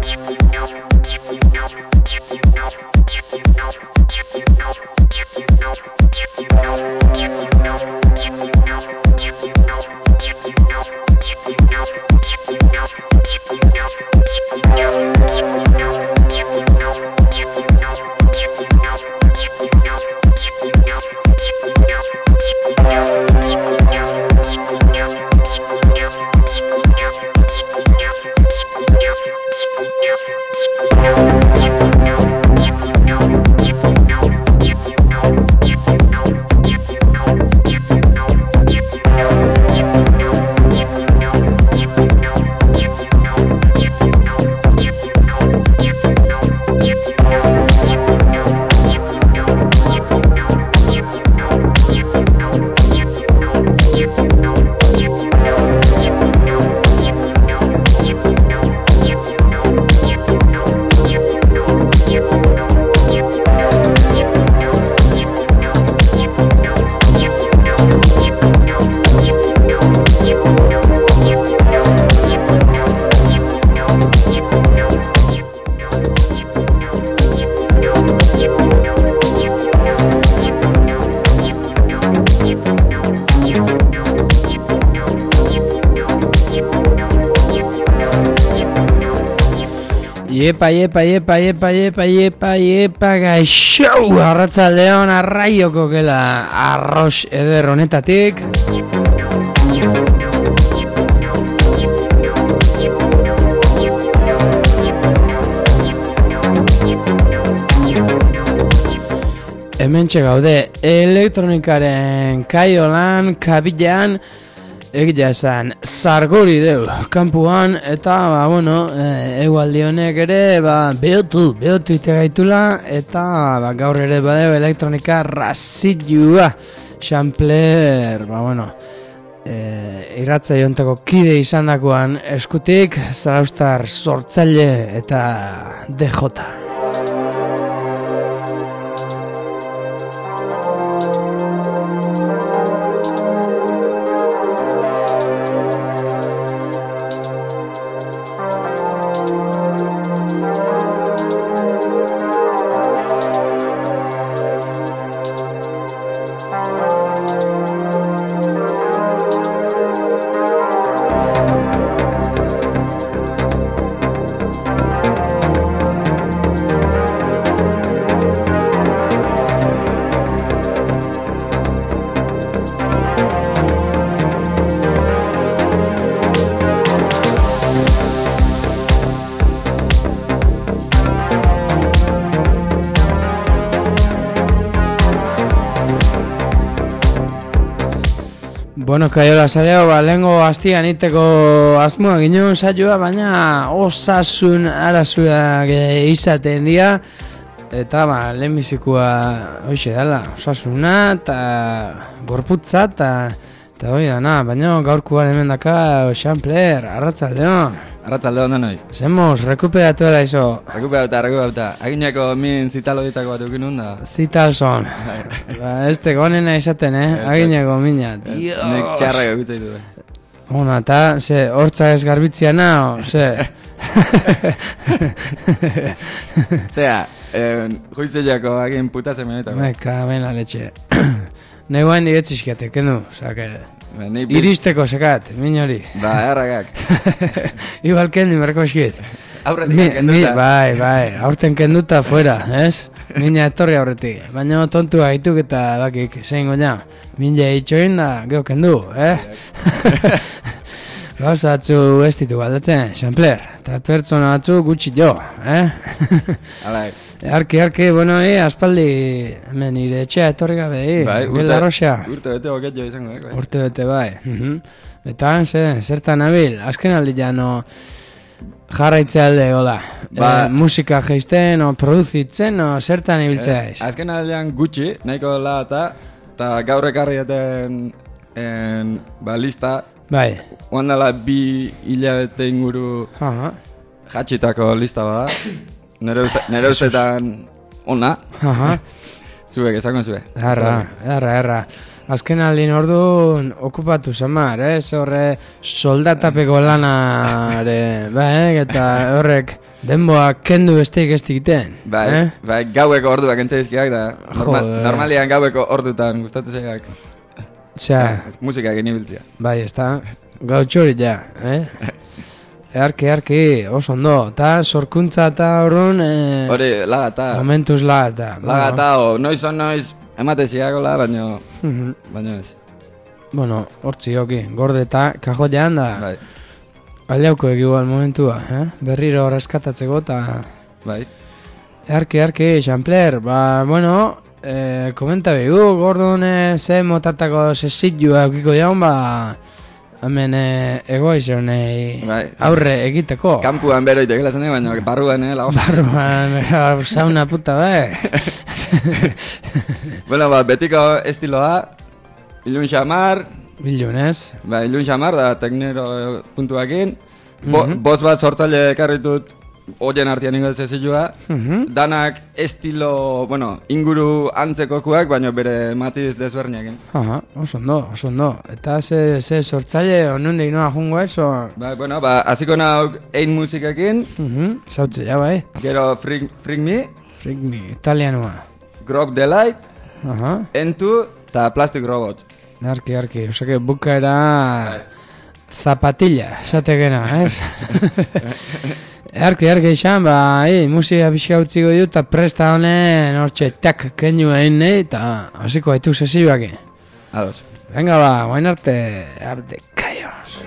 Iepa gaixo arratsaldeon arraioko gela arros eder honetatik. Hementxe gaude elektronikaren kaiolan, kabilan, egia esan, zargori deu kanpuan, eta, egualdi honek ere, behotu ite gaitula, eta gaur ere badeu elektronika razilua, Sampler, irratza jontako kide izan dakoan eskutik, Zaraustar sortzaile eta DJ. Kaiola zareo, lehengo hastian iteko asmoa ginen saioa, baina osasun arazuak izaten dira, eta lehenbizikoa hoxe dela, osasuna eta gorputza eta hori dana, baina gaurkoan hemen daka Sampler, arratsaldeon. Arratsaldeon denoi. Zemos, rekuperatu dela iso. Rekuperatuta. Agineko min zital horietako bat eukin hunda. Zital son. Este gonena izaten, agineko mina. Nek txarrak egutzei du. Ona, eta, hortza ez garbitziana, Zea, juizeiako agin putazen menetako. Meka, bena letxe. Negoen digetzizkiatek, kendu, sake... Iristeko sekat, min hori. Erragak. Igual kendu, merko eskit. Aurretik kenduta. Bai, aurten kenduta fuera, ez? Mina etorri aurretik. Baina tontu gaituk eta bakik, zein goina. Mina itxoin da, geho kendu, Gauza atzu ez ditu galdatzen, Sampler. Eta pertsona atzu gutxi jo, Alai. Arki, aspaldi hemen nire etxea etorri gabe, Gela Rosa. Urte bete boket jo izango, Urte bete, bai. Eta zertan nabil, azken aldi jano jarraitze alde, hola. Musika geizten, produzitzen, zertan ibiltzea ez. Azken aldean gutxi, nahiko dela eta gaur ekarrieten lista. Bai. Oandala 2 hilabete inguru jatxitako lista bada. Nere ustetan ona. Zuek, esango zue. Erra. Azken aldin orduan okupatu zamar, horre soldatapeko lanare, eta horrek Denboa kendu besteik ez dikiten. Bai, gaueko orduak entzaizkiak da. Normalian gaueko ordutan gustatu zeiak. Musika egin ibiltzea. Bai, ez da. Gau txori ja, Earki, oso ondo. Ta sorkuntza eta horren... Hori, lagata. Momentuz lagata. Lagata, noiz emateziakola, baino ez. Bueno, hortzi hoki, gorde eta kajotean da... Bai. Aldeauko egigual momentua, berriro reskatatzeko eta... Bai. Earki, Xampler, bueno, komenta bigu, Gordon ze motatako zesitua eukiko jaun, hemen egoizionei aurre egiteko. Kampuan bero itek gelazen baina barruan, Barruan, sauna puta, Bueno, betiko estiloa, ilun xamar, Bilun, ez? Ilun xamar da teknero puntuakin. Boz bat sortzaile ekarritut oien artian ingo zezilua. Danak estilo, inguru antzekokuak, baina bere matiz desberniakin. Aha, oso ondo. Eta ze sortzaile onundik noa jungo ez? Aziko nauk ein musikakin. Zautze, ja, bai. Gero Freak Me. Freak Me, italianoa. Grog Delight. Entu eta Plastic Robots. Arki, osake bukaera zapatilla, esategena, ez? Arki, izan, musika pixka utziko dut, eta presta honen hortxe tak kenyu egin nahi, eta hasiko haitu sesiak. Ados. Venga guain arte, Abde Kaios.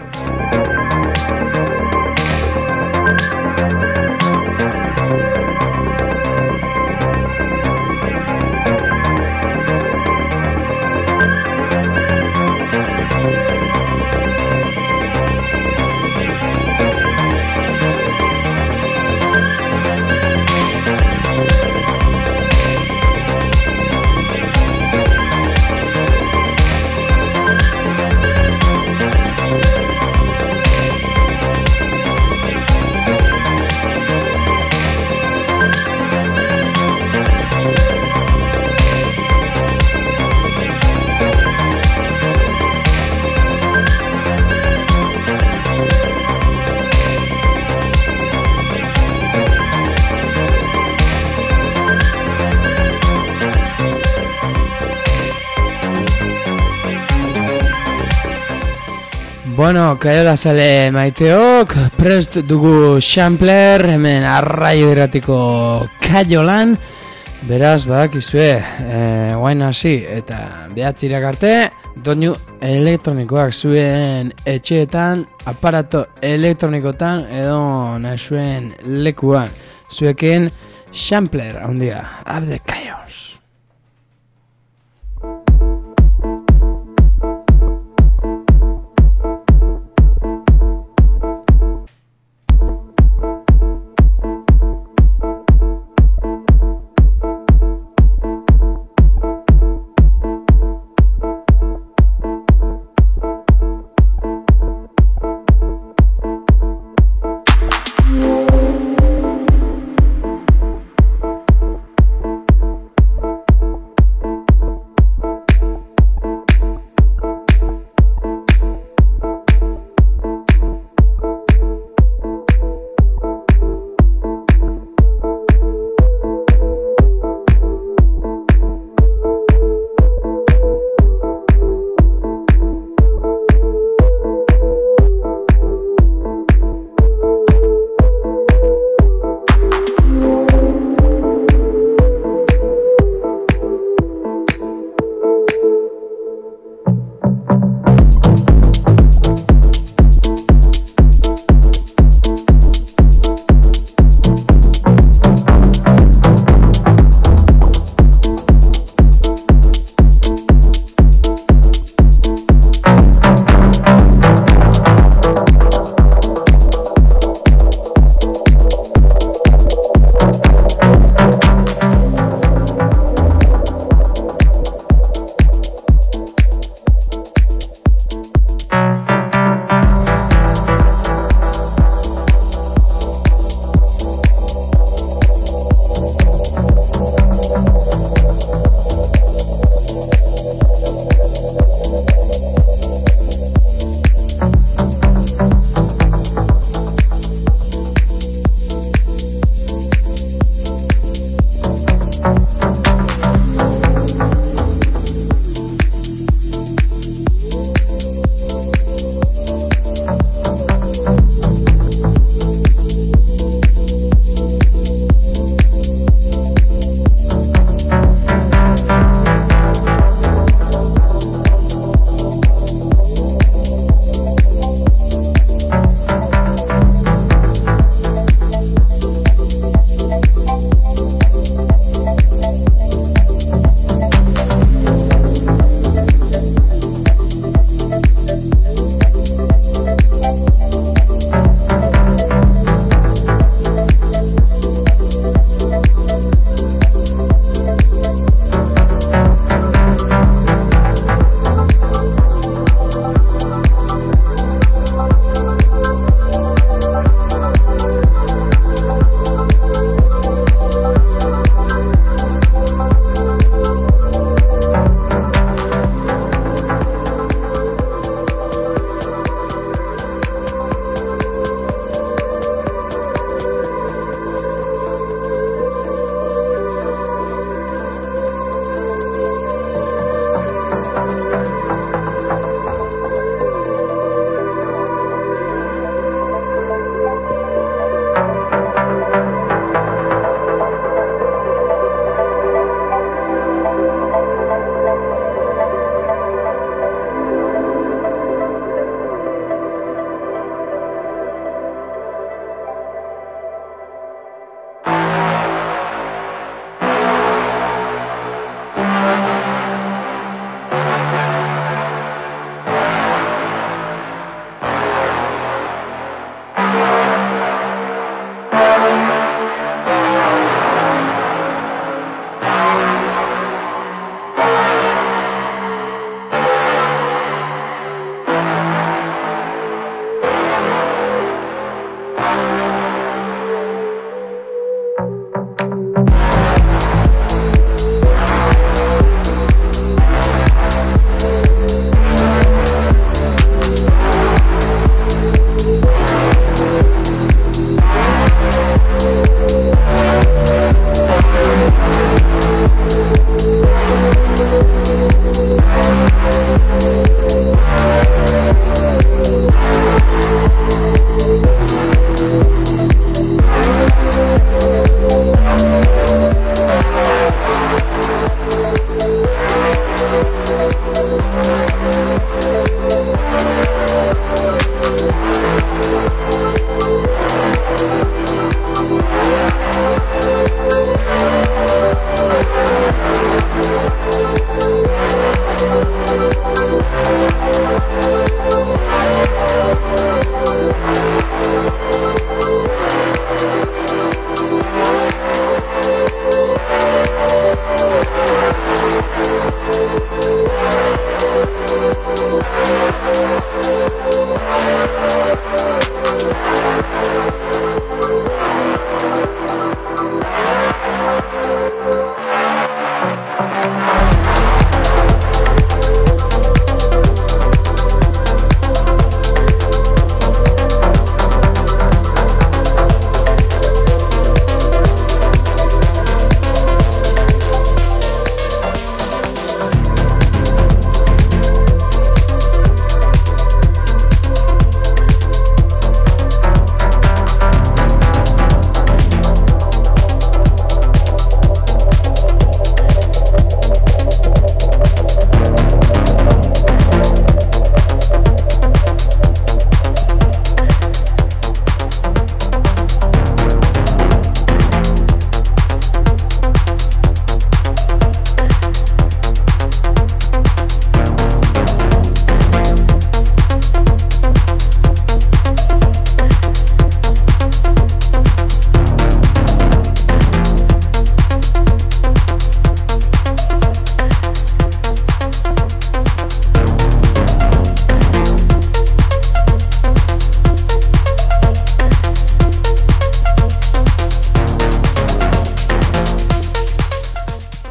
Bueno, kaiola sale maiteok, prest dugu Xampler, hemen arraio irratiko kaiolan. Beraz, badakizue, guain hasi eta behatzirak arte, doinu elektronikoak zuen etxeetan, aparato elektronikotan edo nahi zuen lekuan. Zuekin Xampler, handia, Abde Kaios.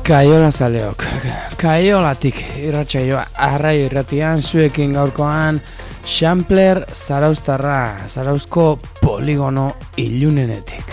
Kaiola zaleok, kaiolatik irratsaioa arraio irratian zuekin gaurkoan Xampler Zarauztarra, Zarauzko poligono ilunenetik.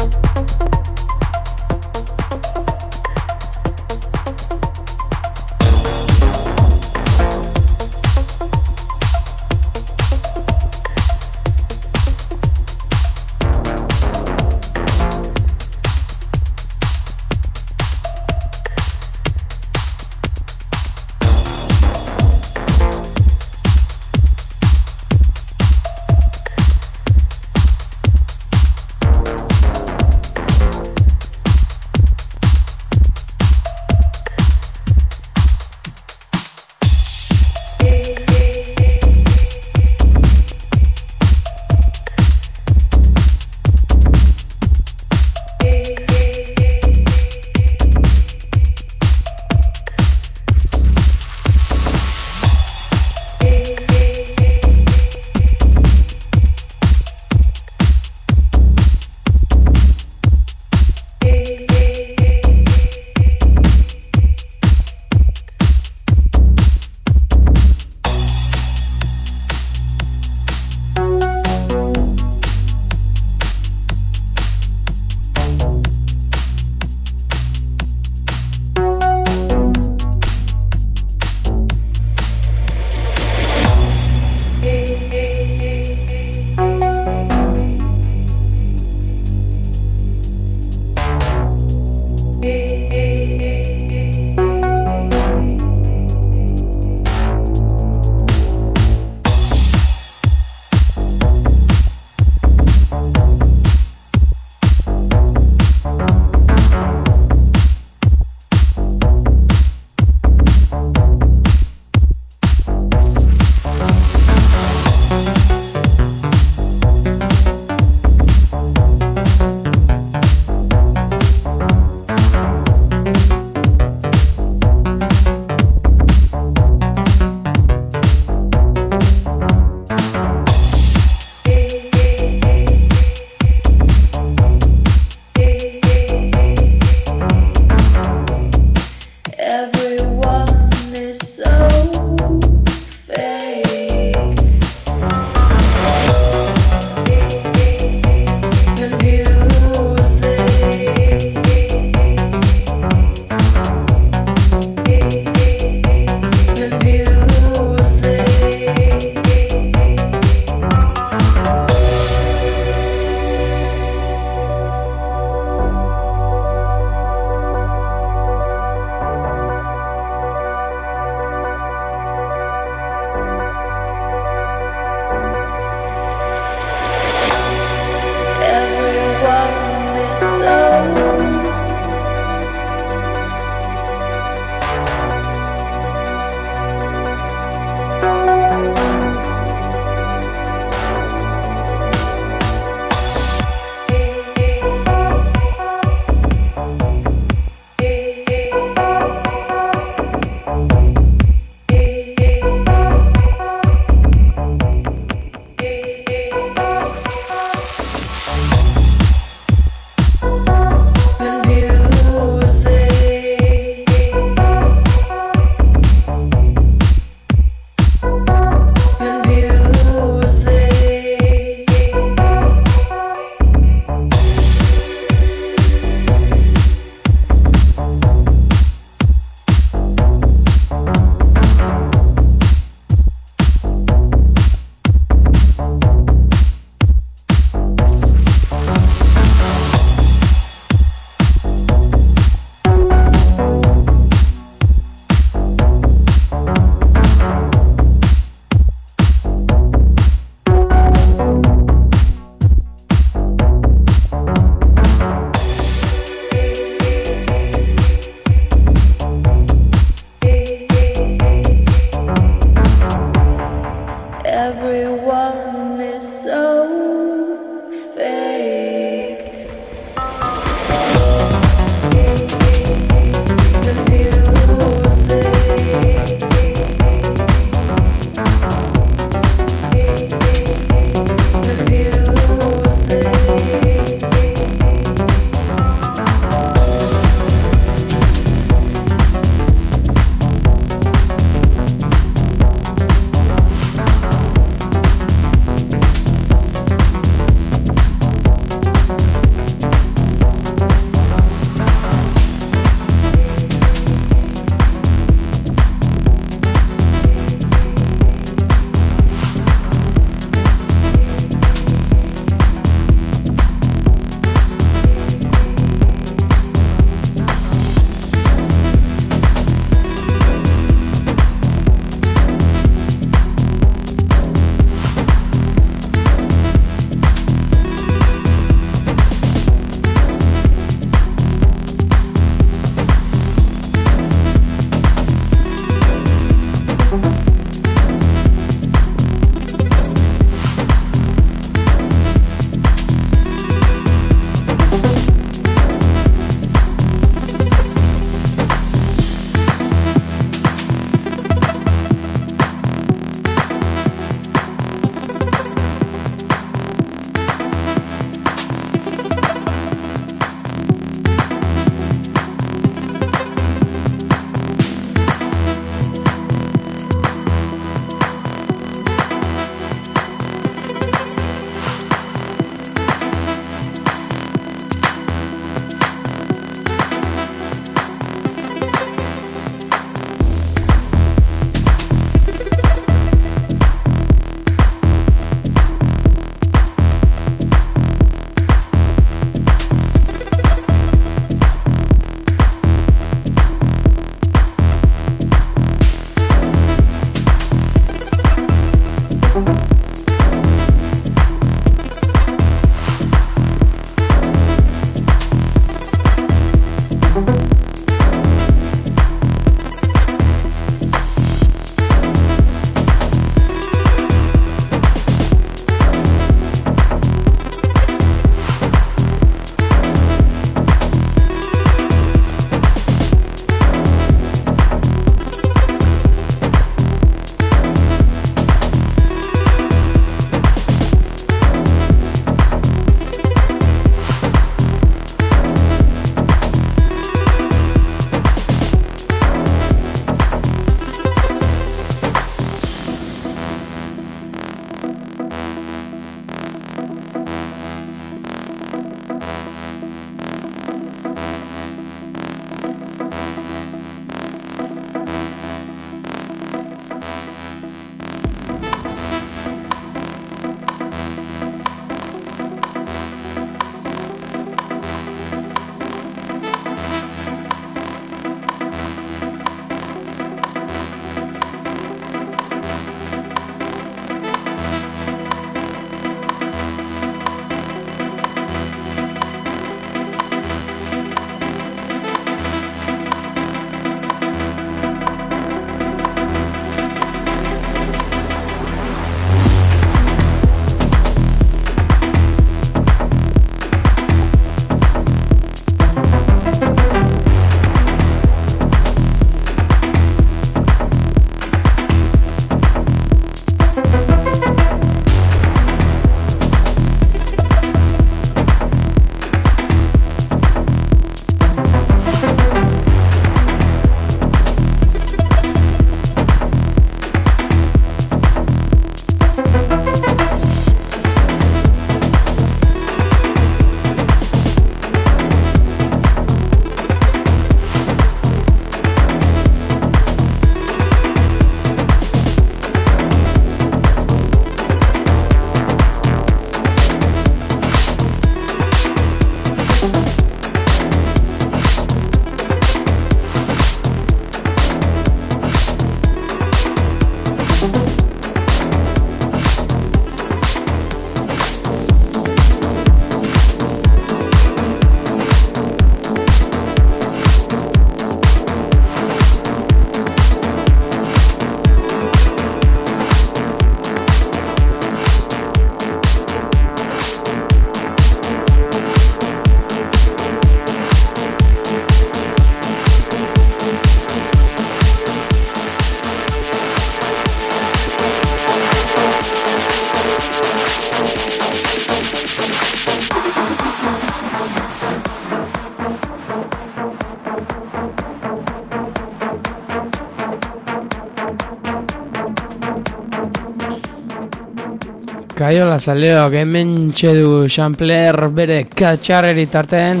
Kaiola Zaleok hemen txedu Xampler bere katxarreri tarten.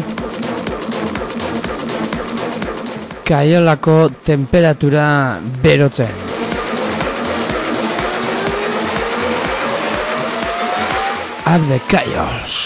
Kaiolako temperatura berotzen. Up the Kaiols.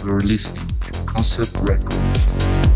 You're listening to Concept Records.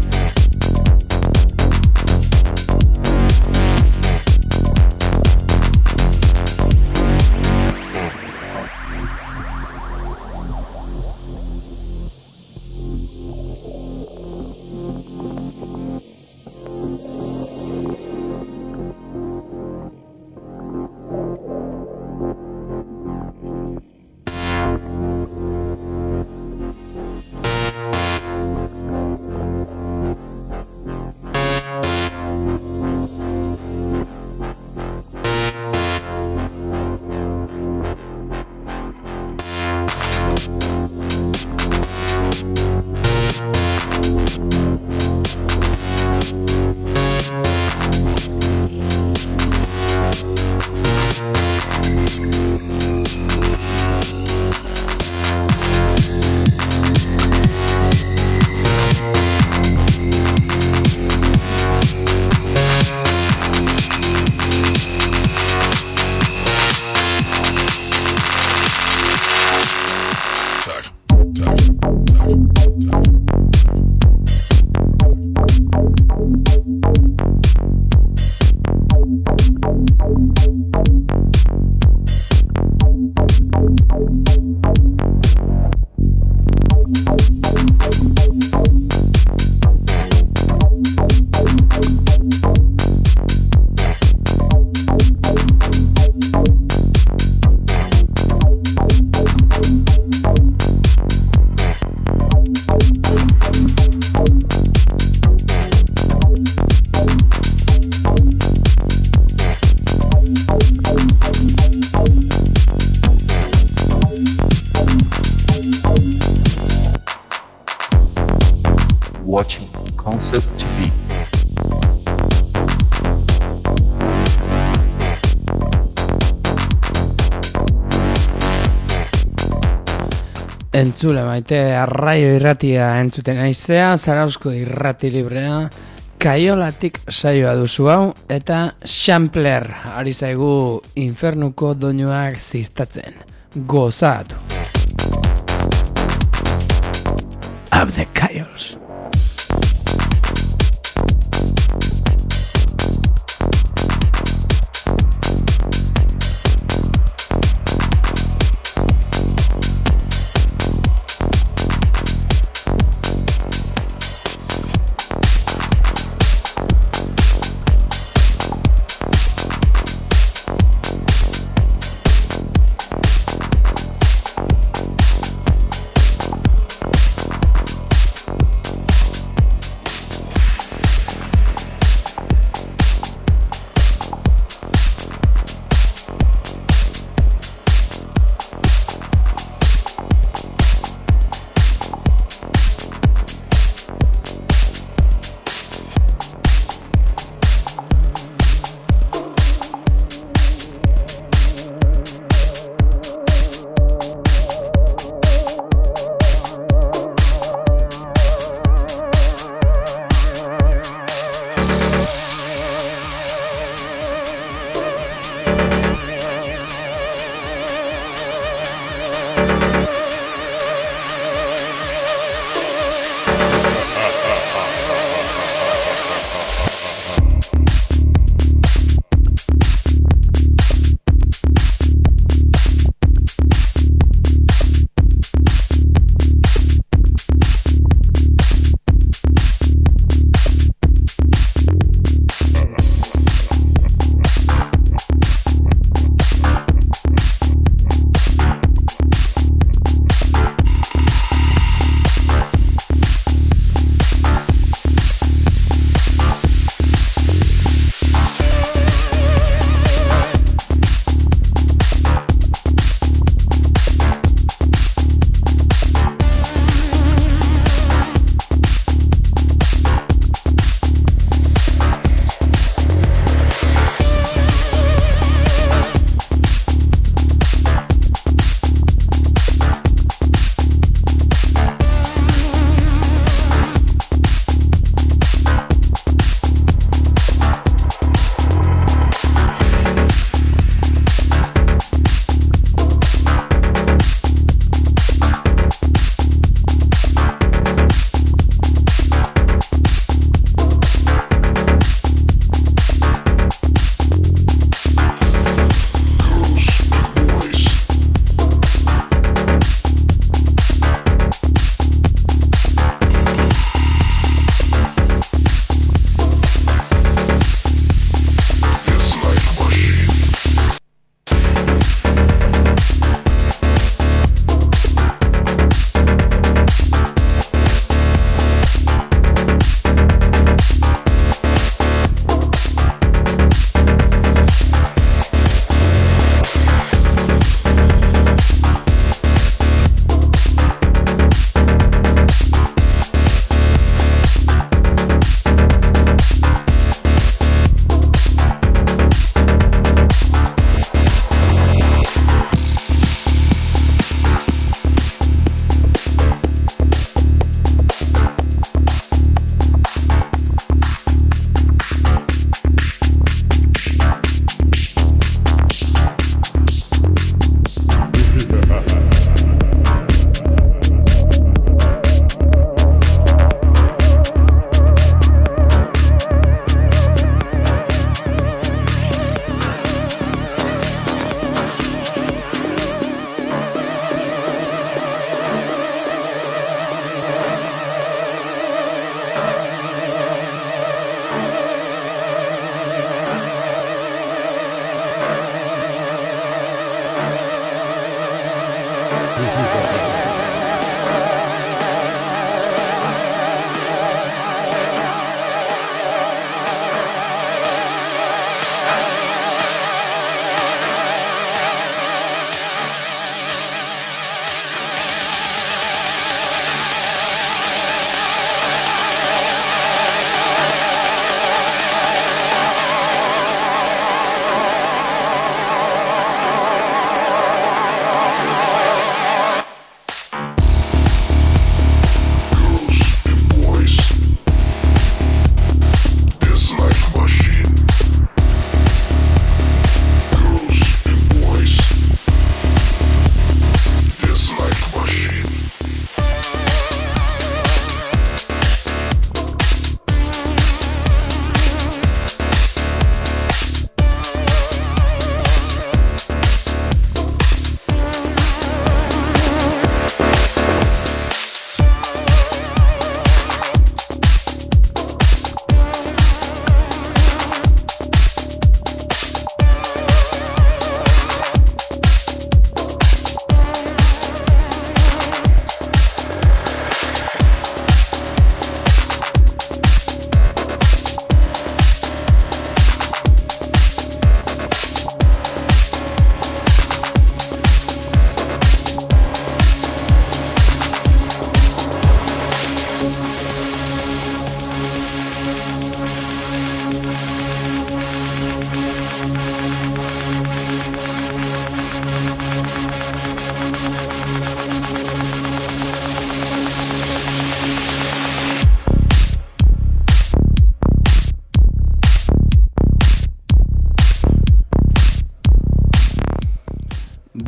Watching Concept TV. Entzule maite, arraio irratia entzuten aizea, Zarauzko irrati librea, Kaiolatik saioa duzu hau, eta Sampler ari zaigu infernuko doinuak ziztatzen. Gozatu. Up the Kaiols.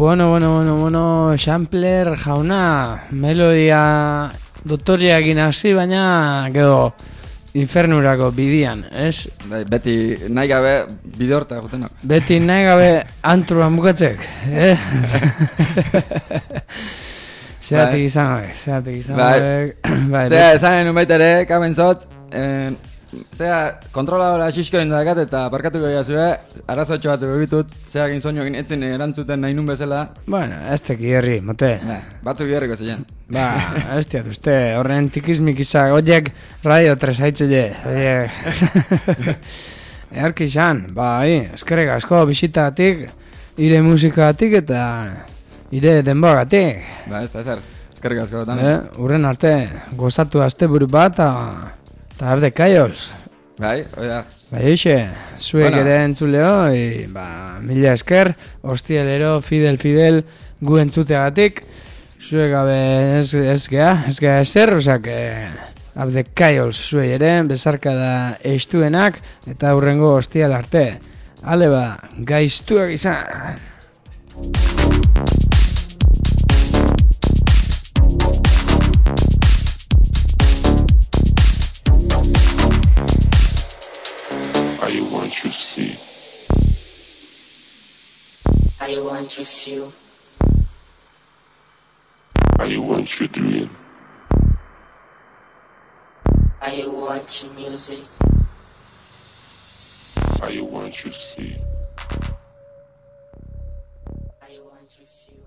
Bueno, Sampler jauna, melodia dotoriakin hasi, baina gero infernurako bidian, ez? Beti nahi gabe bide horta jutenak. Beti nahi gabe antruan bukatzek, Zeatik izan gabe, Zea, esanen un baitere, kamentzot, kontroladora xisko indakat eta parkatuko jazue, arazotxo bat begitut, zea egin soñoekin etzin erantzuten nahi nun bezala. Bueno, ez teki herri, mote. Batzuk hierriko ziren. Ez diat uste, horren tikizmik izak, oiek radio 3 haitzile, oiek. Earki izan, eskerrik asko bisitatik, ire musikatik eta ire denboagatik. Ez da ezer, eskerrik asko. Urren arte, gozatu asteburu bat, eta abde kaioz. Oida. Eixe, zuek ere entzuleo, mila esker, hostielero, Fidel, gu entzuteagatik, zuek gabe ez gea ezer, osak, abde kaioz zuek ere, bezarka da eistuenak, eta hurrengo hostiel arte. Ale gaiztuak izan. You see. I want you feel. I want you dream. I want you music. I want you see. I want you feel.